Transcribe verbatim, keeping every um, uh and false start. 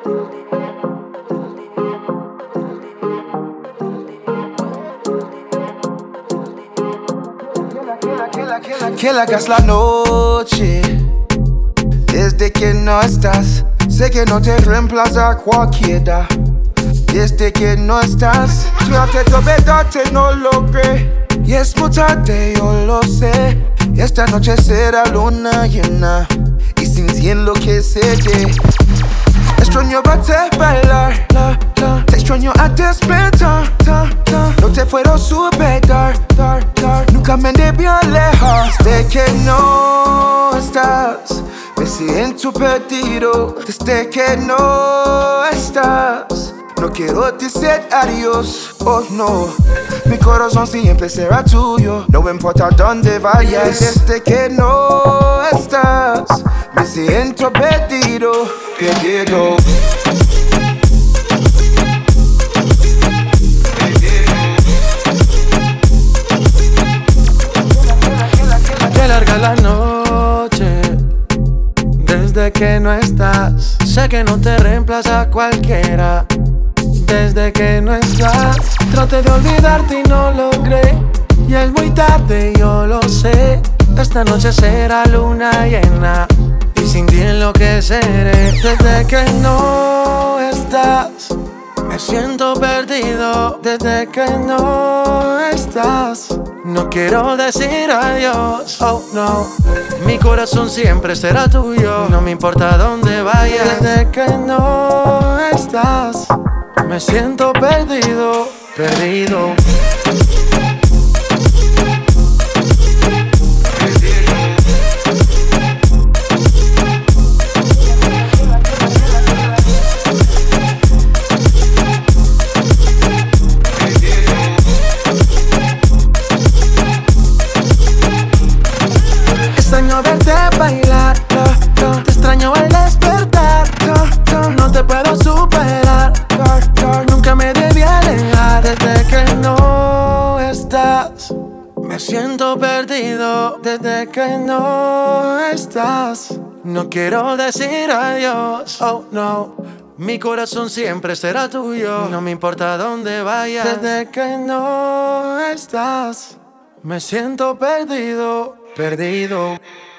Que la hagas la noche desde que no estás. Sé que no te reemplaza cualquiera. Desde que no estás, traté de olvidarte, no logré. Y es muy tarde, yo lo sé. Esta noche será luna llena y sin ti enloqueceré. Extraño verte bailar, la, la. Te extraño a despertar, ta, ta. No te puedo superar, dar, dar. Nunca me debí alejar. Desde que no estás, me siento perdido. Desde que no estás, no quiero decir adiós, oh no. Mi corazón siempre será tuyo, no importa dónde vayas. Desde que no estás, me siento perdido, perdido. Qué larga la noche desde que no estás. Sé que no te reemplaza cualquiera. Desde que no estás, traté de olvidarte y no logré. Y es muy tarde, yo lo sé. Esta noche será luna llena y sin ti enloqueceré. Desde que no estás, me siento perdido. Desde que no estás, no quiero decir adiós, oh no. Mi corazón siempre será tuyo, no me importa dónde vayas. Desde que no estás, me siento perdido, perdido. Extraño verte bailar, te extraño al despertar. No te puedo superar, nunca me debí alejar. Desde que no estás, me siento perdido. Desde que no estás, no quiero decir adiós, oh no. Mi corazón siempre será tuyo, no me importa dónde vayas. Desde que no estás, me siento perdido, perdido.